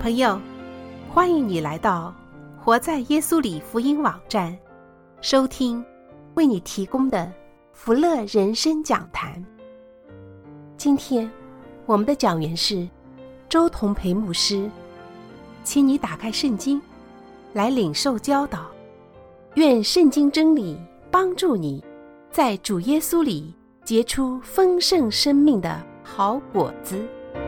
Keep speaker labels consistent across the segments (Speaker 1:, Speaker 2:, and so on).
Speaker 1: 朋友，欢迎你来到活在耶稣里福音网站，收听为你提供的福乐人生讲坛。今天我们的讲员是周同培牧师，请你打开圣经来领受教导，愿圣经真理帮助你在主耶稣里结出丰盛生命的好果子。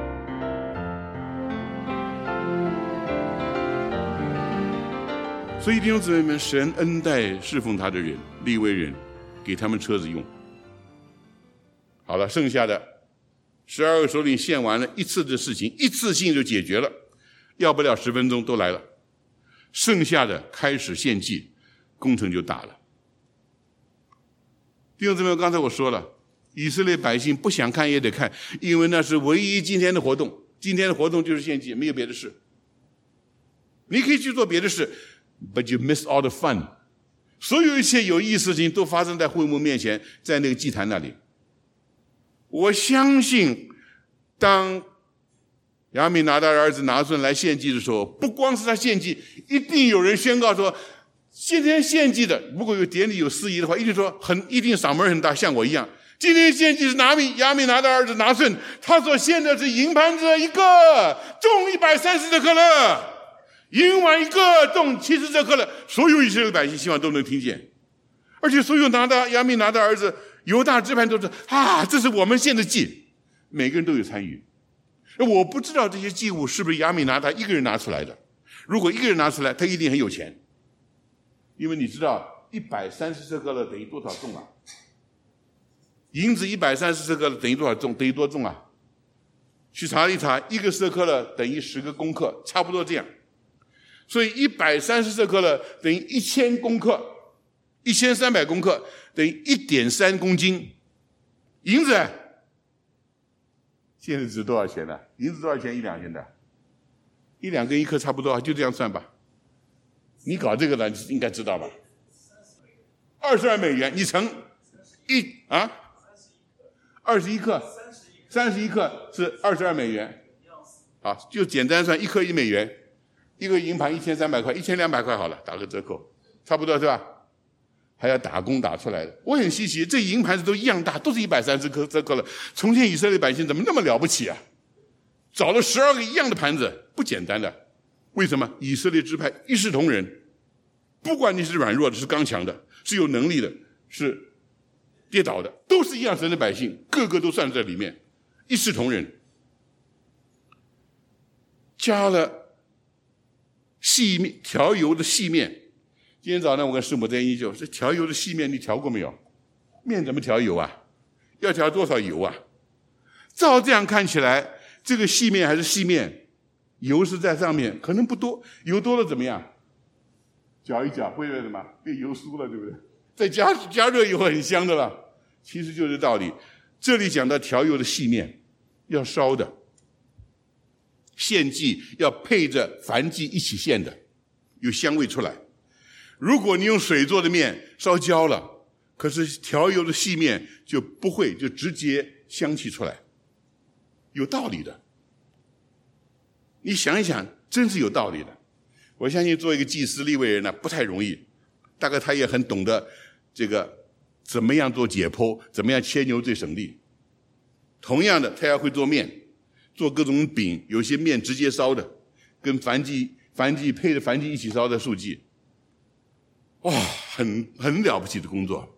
Speaker 2: 所以弟兄姊妹们，神恩待侍奉他的人，利未人，给他们车子用。好了，剩下的12个首领献完了一次的事情，一次性就解决了，要不了10分钟都来了。剩下的开始献祭，工程就大了。弟兄姊妹，刚才我说了，以色列百姓不想看也得看，因为那是唯一今天的活动。今天的活动就是献祭，没有别的事。你可以去做别的事，But you miss all the fun. 所有一切有意思的事情都发生在会幕面前，在那个祭坛那里。我相信当亚米拿达的儿子拿顺来献祭的时候，不光是他献祭，一定有人宣告说，今天献祭的，如果有典礼有司仪的话，一定说一定嗓门很大，像我一样。今天献祭是亚米拿达儿子拿顺，他所献的是银盘子一个，重130舍客勒。银碗一个，重70舍客勒，所有以色列百姓希望都能听见，而且所有亚米拿的儿子犹大支派都是这是我们献的祭，每个人都有参与。我不知道这些祭物是不是亚米拿他一个人拿出来的，如果一个人拿出来，他一定很有钱，因为你知道130舍客勒等于多少重啊？银子130舍客勒等于多少重？等于多重啊？去查一查，一个舍客勒等于10个公克，差不多这样。所以130舍客勒等于1000公克，1300公克等于1.3公斤。银子现在值多少钱呢？银子多少钱1两现在？1两跟1克差不多，就这样算吧。你搞这个的应该知道吧？22美元，你乘21克，31克是22美元。好，就简单算，1克1美元。一个银盘1300块，1200块好了，打个折扣，差不多是吧？还要打工打出来的。我很稀奇，这银盘子都一样大，都是130舍客勒。从前以色列百姓怎么那么了不起啊？找了12个一样的盘子，不简单的。为什么？以色列支派一视同仁，不管你是软弱的，是刚强的，是有能力的，是跌倒的，都是一样神的百姓，个个都算在里面，一视同仁。加了调油的细面，今天早上我跟师母在研究，这调油的细面你调过没有？面怎么调油啊？要调多少油啊？照这样看起来，这个细面还是细面，油是在上面，可能不多，油多了怎么样？搅一搅会什么？变油酥了，对不对？再加热以后很香的了。其实就是道理。这里讲到调油的细面要烧的。献祭要配着燔祭一起献的，有香味出来。如果你用水做的面烧焦了，可是调油的细面就不会，就直接香气出来，有道理的。你想一想，真是有道理的。我相信做一个祭司利未人呢，不太容易，大概他也很懂得这个怎么样做解剖，怎么样切牛最省力。同样的，他要会做面，做各种饼，有些面直接烧的，跟燔祭配着燔祭一起烧的素祭，哇，很了不起的工作。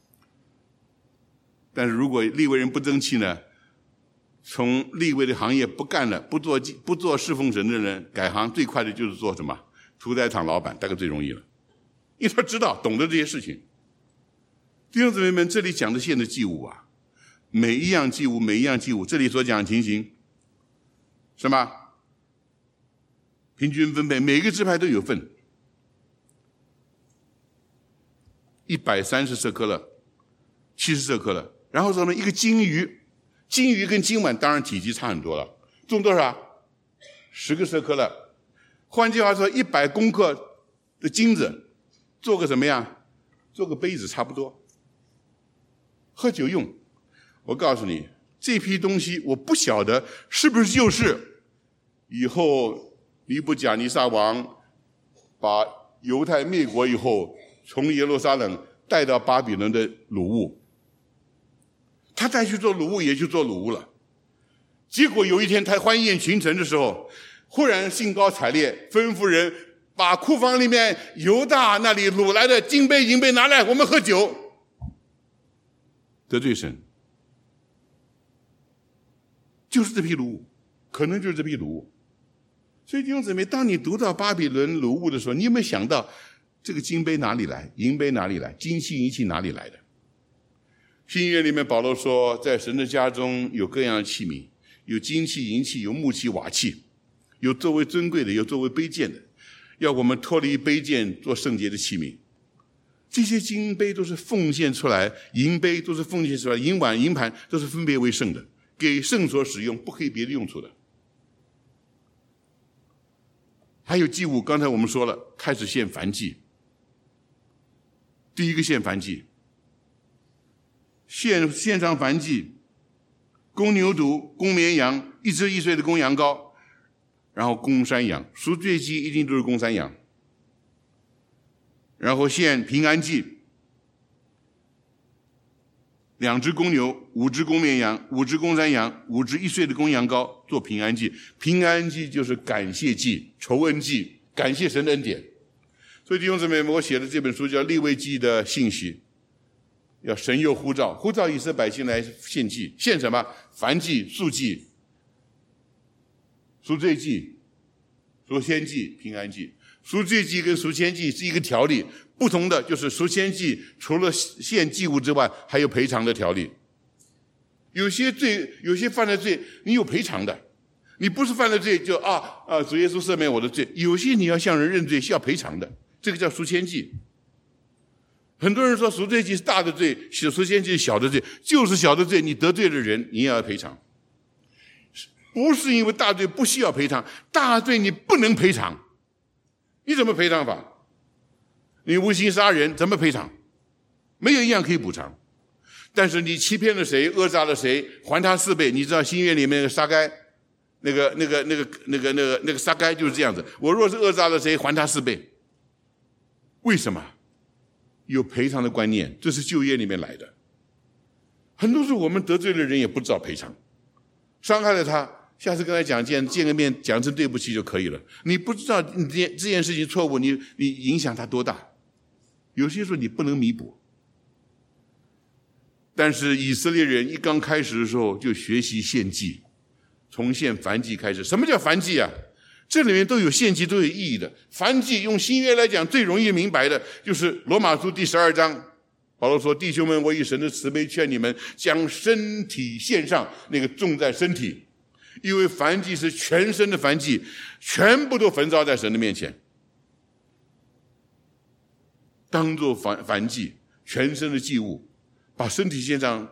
Speaker 2: 但是如果利未人不争气呢，从利未的行业不干了，不做侍奉神的人，改行最快的就是做什么？屠宰场老板，大概最容易了，因为他知道懂得这些事情。弟兄姊妹们，这里讲的献的祭物啊，每一样祭物，这里所讲的情形什么？平均分配，每个支派都有份。130舍客勒，70舍客勒，然后什么？一个金鱼跟金碗当然体积差很多了，重多少？10个舍客勒。换句话说，100公克的金子，做个什么样？做个杯子差不多，喝酒用。我告诉你，这批东西我不晓得是不是就是以后尼布甲尼撒王把犹太灭国以后，从耶路撒冷带到巴比伦的掳物，他再去做掳物也去做掳物了。结果有一天他欢宴群臣的时候，忽然兴高采烈，吩咐人把库房里面犹大那里掳来的金杯银杯拿来，我们喝酒。得罪神，就是这批掳物，可能就是这批掳物。所以弟兄姊妹，当你读到巴比伦掳物的时候，你有没有想到这个金杯哪里来，银杯哪里来，金器银器哪里来的？新约里面保罗说，在神的家中有各样的器皿，有金器银器，有木器瓦器，有作为尊贵的，有作为卑贱的，要我们脱离卑贱做圣洁的器皿。这些金杯都是奉献出来，银杯都是奉献出来，银碗银盘都是分别为圣的，给圣所使用，不可以别的用处的。还有祭物，刚才我们说了，开始献燔祭。第一个献燔祭，献上燔祭，公牛犊、公绵羊，1只1岁的公羊羔，然后公山羊，赎罪祭一定都是公山羊，然后献平安祭，2只公牛，5只公绵羊，5只公山羊，5只1岁的公羊羔做平安祭。平安祭就是感谢祭、酬恩祭，感谢神的恩典。所以弟兄姊妹，我写的这本书叫《利未记》的信息，要神又呼召以色列百姓来献祭，献什么？燔祭、素祭、赎罪祭、赎愆祭、平安祭。赎罪祭跟赎愆祭是一个条例，不同的就是赎愆祭除了献祭物之外，还有赔偿的条例。有些犯了罪，你有赔偿的，你不是犯了罪就主耶稣赦免我的罪。有些你要向人认罪是要赔偿的，这个叫赎愆祭。很多人说赎罪祭是大的罪，赎愆祭是小的罪，就是小的罪，你得罪了人，你也要赔偿。不是因为大罪不需要赔偿，大罪你不能赔偿。你怎么赔偿法？你无心杀人怎么赔偿？没有一样可以补偿。但是你欺骗了谁，讹诈了谁，还他4倍。你知道新约里面那个撒该，那个撒该就是这样子。我若是讹诈了谁，还他4倍。为什么？有赔偿的观念，这是旧约里面来的。很多时候我们得罪了人也不知道赔偿，伤害了他，下次跟他见个面，讲声对不起就可以了。你不知道你这件事情错误，你影响他多大？有些时候你不能弥补。但是以色列人一刚开始的时候就学习献祭，从献燔祭开始。什么叫燔祭啊？这里面都有献祭，都有意义的。燔祭用新约来讲最容易明白的就是罗马书第12章，保罗说：弟兄们，我以神的慈悲劝你们，将身体献上，那个重在身体，因为燔祭是全身的燔祭，全部都焚烧在神的面前，当作燔祭，全身的祭物，把身体献上，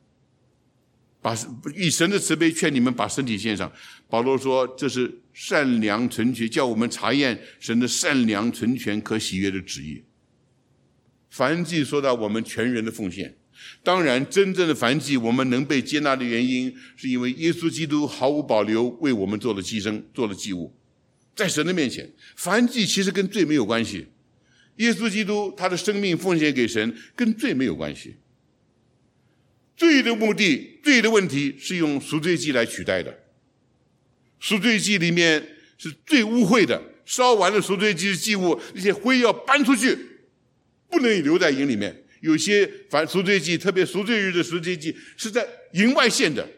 Speaker 2: 以神的慈悲劝你们把身体献上。保罗说这是善良纯全，叫我们查验神的善良纯全可喜悦的旨意。燔祭说到我们全人的奉献，当然真正的燔祭我们能被接纳的原因，是因为耶稣基督毫无保留为我们做了牺牲，做了祭物，在神的面前。燔祭其实跟罪没有关系，耶稣基督他的生命奉献给神，跟罪没有关系。罪的目的，罪的问题是用赎罪祭来取代的。赎罪祭里面是最污秽的，烧完了赎罪祭的祭物，那些灰要搬出去，不能留在营里面。有些赎罪祭，特别赎罪日的赎罪祭是在营外献的。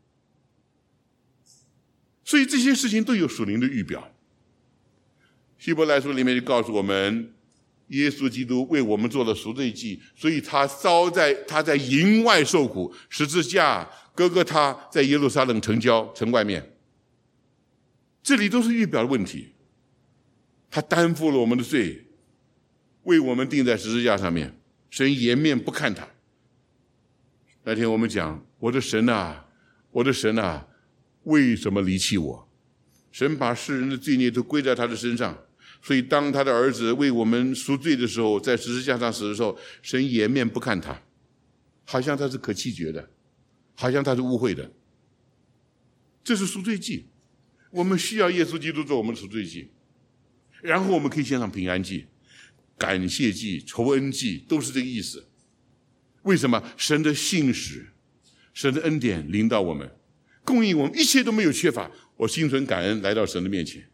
Speaker 2: 所以这些事情都有属灵的预表。希伯来书里面就告诉我们，耶稣基督为我们做了赎罪祭，所以他在营外受苦，十字架哥哥他在耶路撒冷城外面，这里都是预表的问题。他担负了我们的罪，为我们钉在十字架上面，神颜面不看他。那天我们讲，我的神啊，我的神啊，为什么离弃我？神把世人的罪孽都归在他的身上，所以当他的儿子为我们赎罪的时候，在十字架上死的时候，神颜面不看他，好像他是可弃绝的，好像他是污秽的。这是赎罪祭。 我们需要耶稣基督做我们的赎罪祭，然后我们可以献上平安祭、感谢祭、酬恩祭，都是这个意思。为什么？神的信实，神的恩典临到我们，供应我们，一切都没有缺乏，我心存感恩来到神的面前。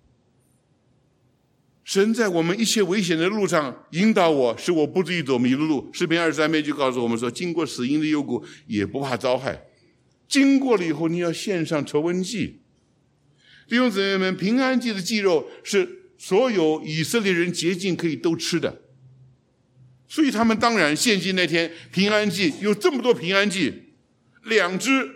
Speaker 2: 神在我们一切危险的路上引导我，使我不至于走迷了路。诗篇23篇就告诉我们说，经过死荫的幽谷也不怕遭害。经过了以后，你要献上酬恩祭。弟兄姊妹们，平安祭的祭肉是所有以色列人洁净可以都吃的，所以他们当然献祭那天平安祭有这么多平安祭，两只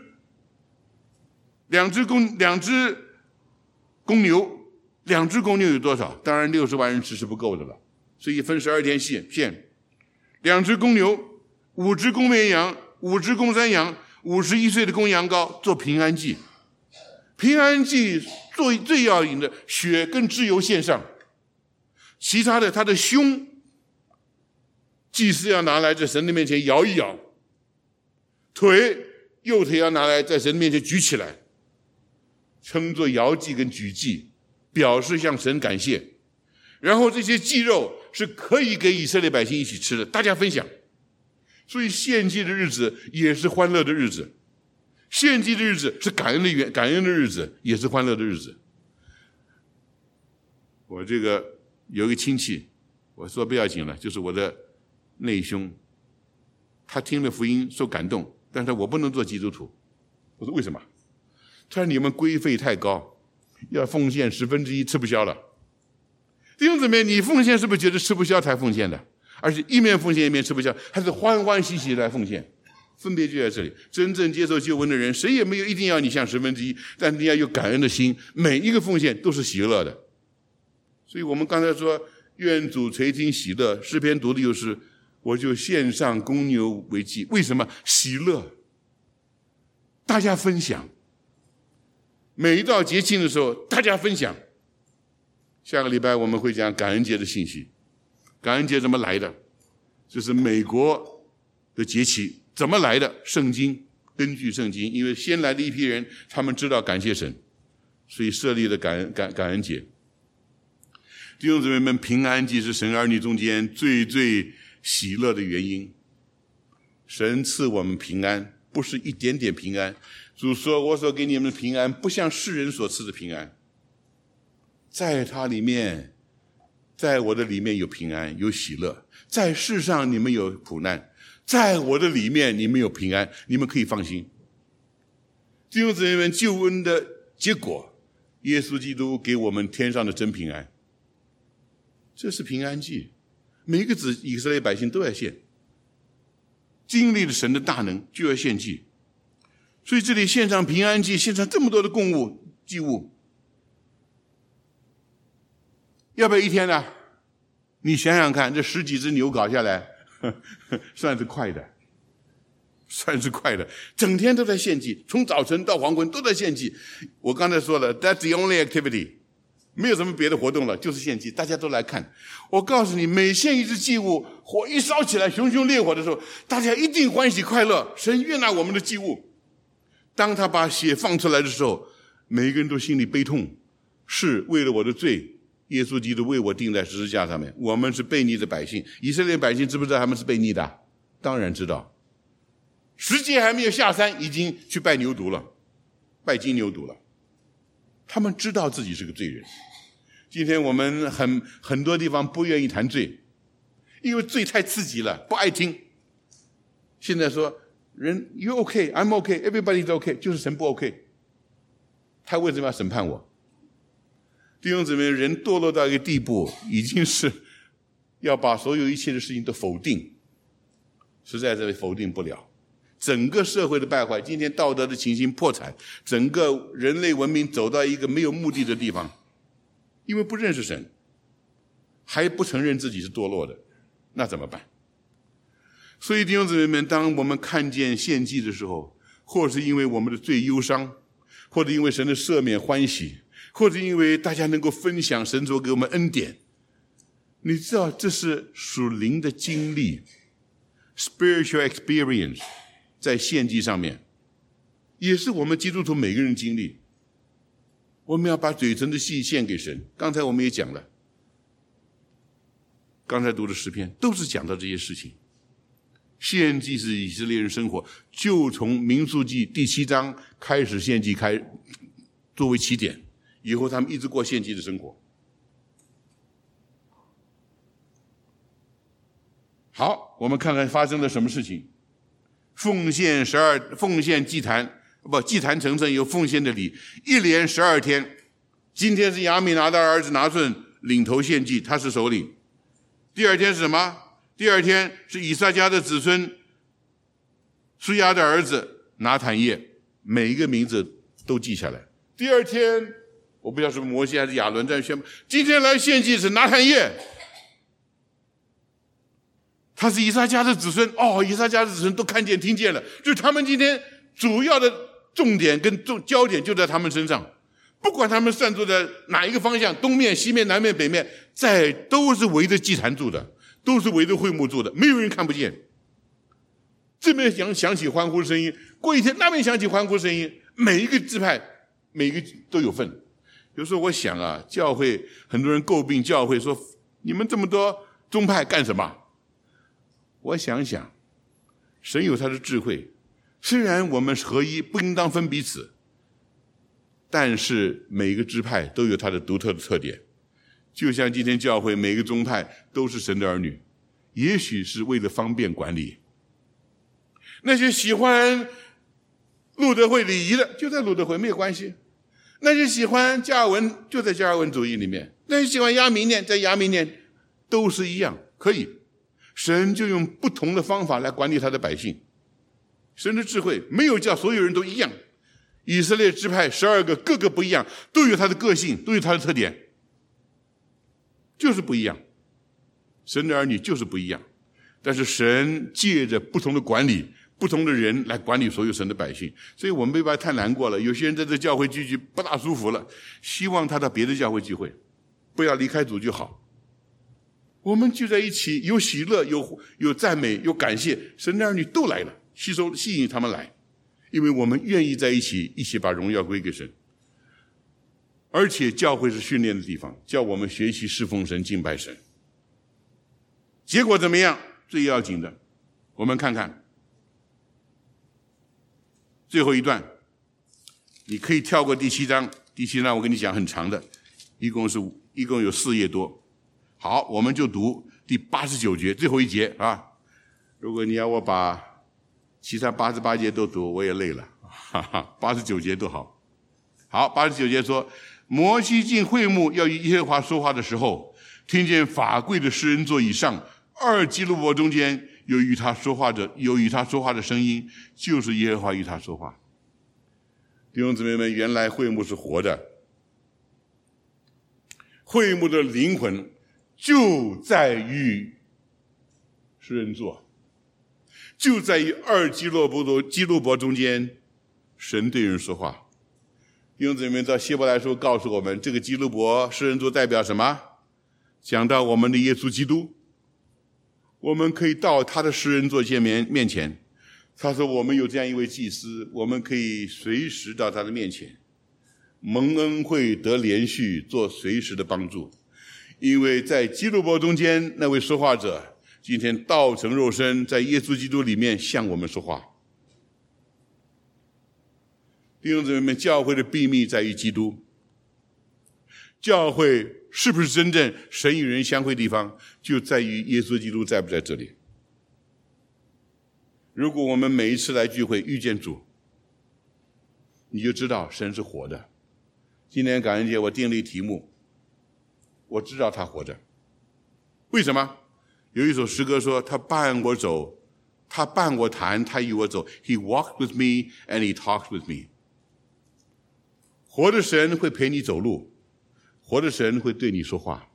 Speaker 2: 公牛有多少？当然60万人吃是不够的了，所以分12天献2只公牛、5只公绵羊、5只公山羊、51岁的公羊羔做平安祭。平安祭最要紧的血跟脂油献上，其他的他的胸祭司要拿来在神的面前摇一摇，右腿要拿来在神的面前举起来，称作摇祭跟举祭，表示向神感谢。然后这些祭肉是可以给以色列百姓一起吃的，大家分享。所以献祭的日子也是欢乐的日子，献祭的日子是感恩的日子，也是欢乐的日子。我这个有一个亲戚，我说不要紧了，就是我的内兄，他听了福音受感动，但是我不能做基督徒。我说为什么？他说你们规费太高，要奉献1/10吃不消了。弟兄姊妹，你奉献是不是觉得吃不消才奉献的？而且一面奉献一面吃不消，还是欢欢喜喜来奉献。分别就在这里，真正接受救恩的人，谁也没有一定要你像1/10，但你要有感恩的心，每一个奉献都是喜乐的。所以我们刚才说愿主垂听喜乐，诗篇读的就是我就献上公牛为祭。为什么？喜乐，大家分享，每一到节庆的时候大家分享。下个礼拜我们会讲感恩节的信息。感恩节怎么来的？就是美国的节期怎么来的？圣经，根据圣经，因为先来的一批人他们知道感谢神，所以设立了感恩节。弟兄姊妹们，平安祭是神儿女中间最喜乐的原因。神赐我们平安，不是一点点平安。主说，我所给你们的平安不像世人所赐的平安，在他里面，在我的里面有平安有喜乐，在世上你们有苦难，在我的里面你们有平安，你们可以放心。弟兄姊妹们，救恩的结果，耶稣基督给我们天上的真平安，这是平安祭，每一个以色列百姓都要献，经历了神的大能就要献祭。所以这里献上平安祭，献上这么多的祭物，要不要一天呢？你想想看，这10几只牛搞下来，算是快的，整天都在献祭，从早晨到黄昏都在献祭。我刚才说了 ，That's the only activity， 没有什么别的活动了，就是献祭，大家都来看。我告诉你，每献一只祭物，火一烧起来，熊熊烈火的时候，大家一定欢喜快乐，神悦纳我们的祭物。当他把血放出来的时候，每一个人都心里悲痛，是为了我的罪，耶稣基督为我钉在十字架上面，我们是悖逆的百姓。以色列百姓知不知道他们是悖逆的？当然知道。10节还没有下山，已经去拜牛犊了，拜金牛犊了。他们知道自己是个罪人。今天我们很多地方不愿意谈罪，因为罪太刺激了，不爱听。现在说人 you okay, I'm okay, everybody's okay， 就是神不 OK。他为什么要审判我？弟兄姊妹，人堕落到一个地步，已经是要把所有一切的事情都否定，实在是否定不了。整个社会的败坏，今天道德的情形破产，整个人类文明走到一个没有目的的地方，因为不认识神，还不承认自己是堕落的，那怎么办？所以弟兄姊妹们，当我们看见献祭的时候，或是因为我们的罪忧伤，或者因为神的赦免欢喜，或者因为大家能够分享神所给我们恩典，你知道这是属灵的经历 spiritual experience， 在献祭上面也是我们基督徒每个人经历。 我们要把嘴唇的戏献给神。刚才我们也讲了，刚才读的诗篇都是讲到这些事情。献祭是以色列人生活，就从民数记第7章开始献祭作为起点，以后他们一直过献祭的生活。好，我们看看发生了什么事情。奉献祭坛，祭坛成圣有奉献的礼，一连12天。今天是亚米拿的儿子拿顺领头献祭，他是首领。第二天是什么？第二天是以撒家的子孙苏亚的儿子拿坦叶，每一个名字都记下来。第二天，我不知道是摩西还是亚伦在宣布，今天来献祭是拿坦叶，他是以撒家的子孙。以撒家的子孙都看见听见了，就是他们今天主要的重点跟焦点就在他们身上，不管他们散坐在哪一个方向，东面、西面、南面、北面，都是围着祭坛住的，都是围着会幕住的，没有人看不见。这边响起欢呼的声音，过一天那边响起欢呼的声音，每一个支派每一个都有份。有时候我想啊，教会很多人诟病教会说，你们这么多宗派干什么？我想想，神有他的智慧，虽然我们合一，不应当分彼此，但是每一个支派都有它的独特的特点。就像今天教会每一个宗派都是神的儿女，也许是为了方便管理。那些喜欢路德会礼仪的就在路德会没有关系，那些喜欢加尔文就在加尔文主义里面，那些喜欢亚明念在亚明念，都是一样，可以。神就用不同的方法来管理他的百姓。神的智慧没有叫所有人都一样，以色列支派12个各个不一样，都有他的个性，都有他的特点，就是不一样。神的儿女就是不一样，但是神借着不同的管理，不同的人来管理所有神的百姓。所以我们没办法太难过了，有些人在这教会聚不大舒服了，希望他到别的教会聚会，不要离开主就好。我们聚在一起，有喜乐，有赞美，有感谢，神的儿女都来了，吸引他们来，因为我们愿意在一起把荣耀归给神。而且教会是训练的地方，叫我们学习侍奉神、敬拜神。结果怎么样？最要紧的，我们看看最后一段，你可以跳过第7章。第7章我跟你讲很长的，一共有4页多。好，我们就读第89节最后一节啊。如果你要我把其他88节都读，我也累了，89节都好。好，89节说，摩西进会幕要与耶和华说话的时候，听见法柜的施恩座以上2基路伯中间有与他说话的声音，就是耶和华与他说话。弟兄姊妹们，原来会幕是活的，会幕的灵魂就在于施恩座，就在于2基路伯中间，神对人说话。弟兄姊妹们，到希伯来书告诉我们，这个基路伯施恩座代表什么？讲到我们的耶稣基督，我们可以到他的施恩座面前。他说我们有这样一位祭司，我们可以随时到他的面前，蒙恩惠得连续，做随时的帮助。因为在基路伯中间那位说话者今天道成肉身，在耶稣基督里面向我们说话。弟兄姊妹们，教会的秘密在于基督。教会是不是真正神与人相会的地方，就在于耶稣基督在不在这里。如果我们每一次来聚会遇见主，你就知道神是活的。今天感恩节我定了一题目，我知道他活着。为什么？有一首诗歌说，他伴我走，他伴我谈，他与我走。 He walked with me and he talked with me。 活的神会陪你走路，活的神会对你说话。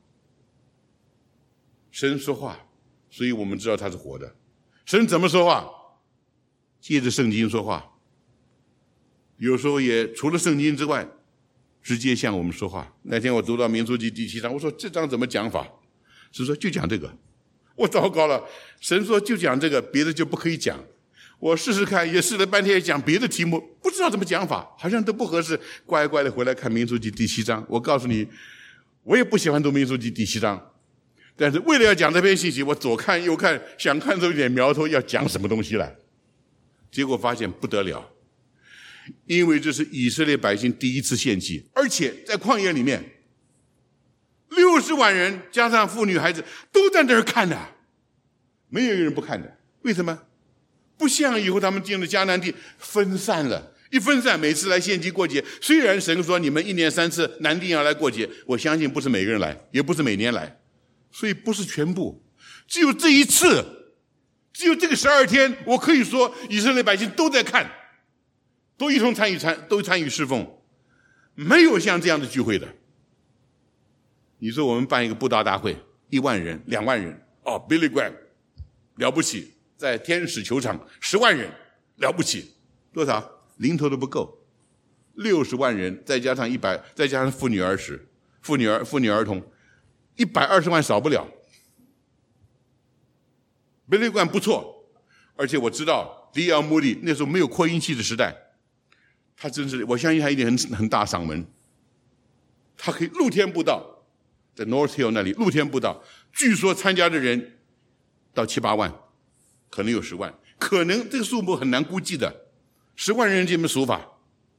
Speaker 2: 神说话，所以我们知道他是活的。神怎么说话？借着圣经说话，有时候也除了圣经之外直接向我们说话。那天我读到民数记第7章，我说这章怎么讲法？神说就讲这个。我糟糕了，神说就讲这个，别的就不可以讲。 我试试看，也试了半天讲别的题目，不知道怎么讲法，好像都不合适，乖乖的回来看民数记第7章。我告诉你，我也不喜欢读民数记第7章，但是为了要讲这篇信息，我左看右看，想看出一点苗头要讲什么东西来，结果发现不得了，因为这是以色列百姓第一次献祭，而且在旷野里面60万人加上妇女孩子都在那儿看的，没有一个人不看的。为什么？不像以后他们进了迦南地分散了，一分散，每次来献祭过节，虽然神说你们1年3次南地要来过节，我相信不是每个人来，也不是每年来，所以不是全部，只有这一次，只有这个12天，我可以说以色列百姓都在看，都一同参与侍奉，没有像这样的聚会的。你说我们办一个布道大会，1万人、2万人，Billy Graham 了不起，在天使球场10万人了不起，多少？零头都不够，60万人再加上100，再加上妇女儿童，120万少不了。Billy Graham 不错，而且我知道D.L. Moody那时候没有扩音器的时代，他真是，我相信他一定很大嗓门，他可以露天布道，在 North Hill 那里露天布道，据说参加的人到7、8万，可能有10万，可能这个数目很难估计的，10万人这么数法。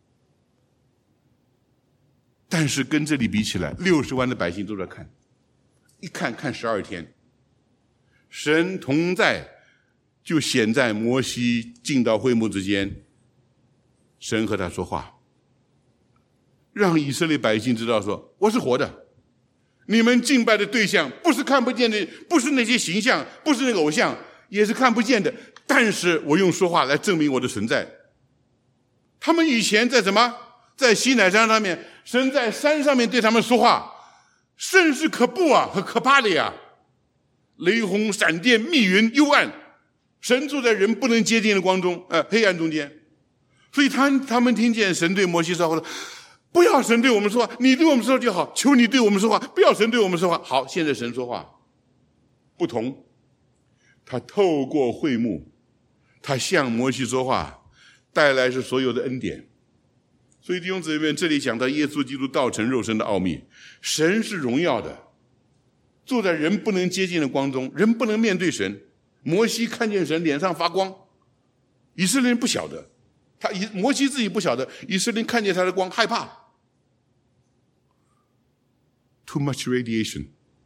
Speaker 2: 但是跟这里比起来，60万的百姓都在看，一看12天，神同在就显在摩西进到会幕之间，神和他说话，让以色列百姓知道说，我是活的，你们敬拜的对象不是看不见的，不是那些形象，不是那个偶像，也是看不见的，但是我用说话来证明我的存在。他们以前在什么？在西乃山上面，神在山上面对他们说话，甚是可怖啊，很可怕的呀，雷轰闪电密云幽暗，神住在人不能接近的光中，黑暗中间。所以他们听见神对摩西说话，不要神对我们说话，你对我们说就好，求你对我们说话，不要神对我们说话。好，现在神说话不同，他透过会幕，他向摩西说话，带来是所有的恩典。所以弟兄姊妹，这里讲到耶稣基督道成肉身的奥秘，神是荣耀的，住在人不能接近的光中，人不能面对神。摩西看见神脸上发光，以色列人不晓得，摩西自己不晓得，以色列人看见他的光害怕。Too much radiation,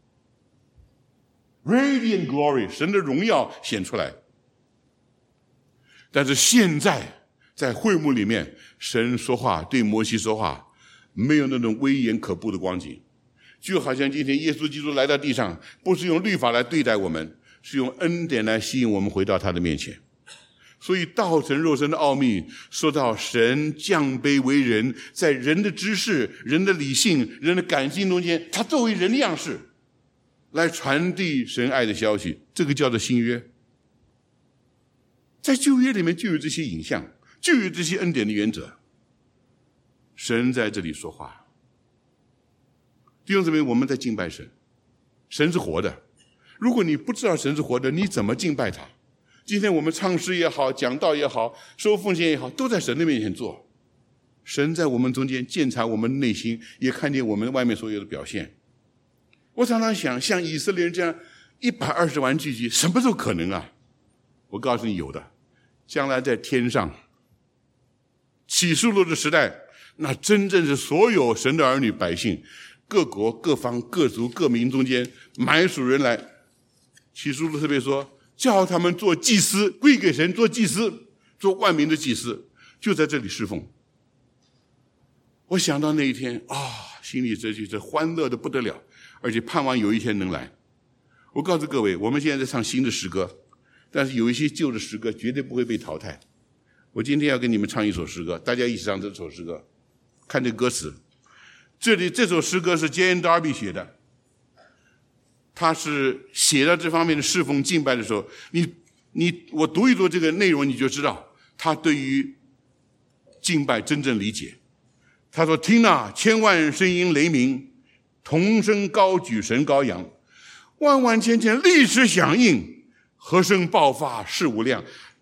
Speaker 2: radiant glory， 神的荣耀显出来。但是现在在会幕里面，神说话，对摩西说话，没有那种威严可怖的光景，就好像今天耶稣基督来到地上，不是用律法来对待我们，是用恩典来吸引我们回到他的面前。所以道成肉身的奥秘说到神降卑为人，在人的知识、人的理性、人的感性中间，他作为人的样式来传递神爱的消息，这个叫做新约。在旧约里面就有这些影像，就有这些恩典的原则。神在这里说话。弟兄姊妹，我们在敬拜神，神是活的。如果你不知道神是活的，你怎么敬拜他？今天我们唱诗也好，讲道也好，收奉献也好，都在神的面前做。神在我们中间鉴察我们的内心，也看见我们外面所有的表现。我常常想，像以色列人这样120万聚集，什么时候可能啊？我告诉你，有的。将来在天上启示录的时代，那真正是所有神的儿女百姓，各国各方各族各民中间买属人来。启示录特别说，叫他们做祭司，归给神做祭司，做万民的祭司，就在这里侍奉。我想到那一天心里这欢乐的不得了，而且盼望有一天能来。我告诉各位，我们现在在唱新的诗歌，但是有一些旧的诗歌绝对不会被淘汰。我今天要跟你们唱一首诗歌，大家一起唱这首诗歌，看这歌词。这首诗歌是 J.N. Darby 写的，他是写到这方面的侍奉敬拜的时候，我读一读这个内容，你就知道他对于敬拜真正理解。他说：听啊，千万声音雷鸣，同声高举神羔羊，万万千千立时响应，和声爆发势无量，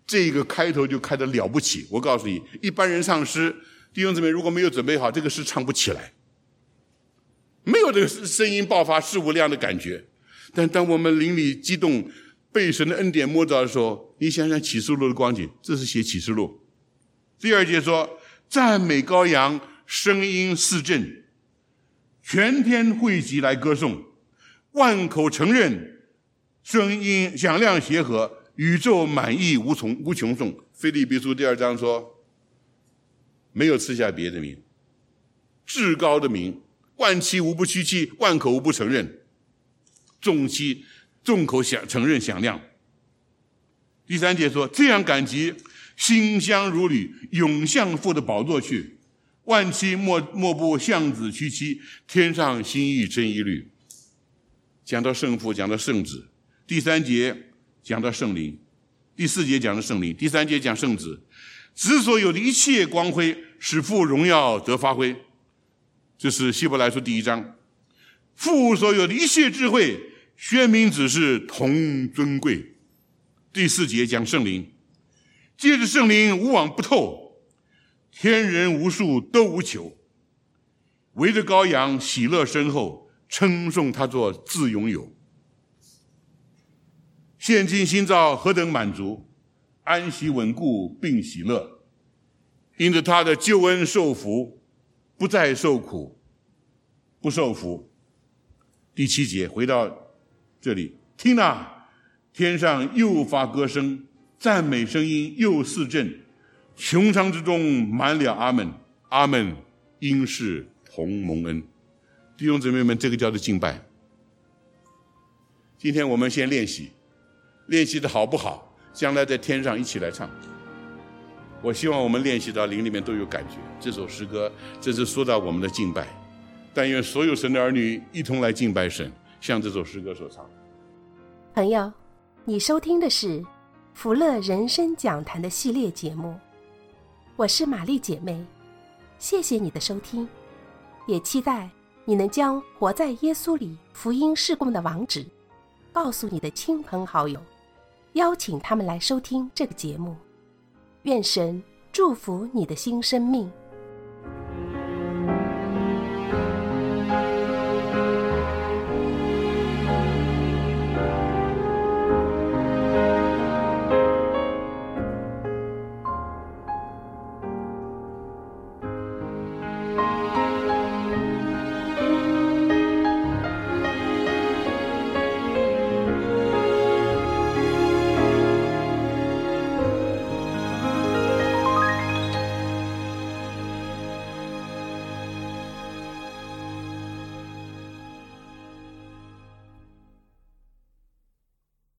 Speaker 2: 这个开头就开得了不起。我告诉你，一般人唱诗，弟兄姊妹如果没有准备好，这个诗唱不起来，没有这个声音爆发事无量的感觉。但当我们灵里激动，被神的恩典摸着的时候，你想想启示录的光景，这是写启示录。第2节说，赞美羔羊，声音四震，全天汇集来歌颂，万口承认，声音响亮协和，宇宙满意无穷颂。腓立比书第2章说，没有赐下别的名，至高的名，万期无不屈膝，万口无不承认，众口承认响亮。第3节说，这样赶集，馨香如履，涌向父的宝座去，万期莫不向子屈膝，天上心意真一律。讲到圣父，讲到圣子，第3节讲到圣灵，第4节讲到圣灵，第3节讲圣子，子所有的一切光辉，使父荣耀得发挥。这是希伯来书第1章。父所有的一切智慧，宣明子是同尊贵。第4节讲圣灵，借着圣灵无往不透，天人无数都无求，围着羔羊喜乐深厚，称颂他作自拥有。现今新造何等满足，安息稳固并喜乐，因着他的救恩受福，不再受苦，不受福。第7节回到这里，听啊，天上又发歌声，赞美声音又四震，穹苍之中满了阿们，阿们，因是同蒙恩。弟兄姊妹们，这个叫做敬拜。今天我们先练习，练习的好不好，将来在天上一起来唱。我希望我们练习到灵里面都有感觉。这首诗歌，这是说到我们的敬拜，但愿所有神的儿女一同来敬拜神，像这首诗歌所唱。
Speaker 1: 朋友，你收听的是福乐人生讲坛的系列节目，我是玛丽姐妹，谢谢你的收听，也期待你能将活在耶稣里福音事工的网址告诉你的亲朋好友，邀请他们来收听这个节目。愿神祝福你的新生命。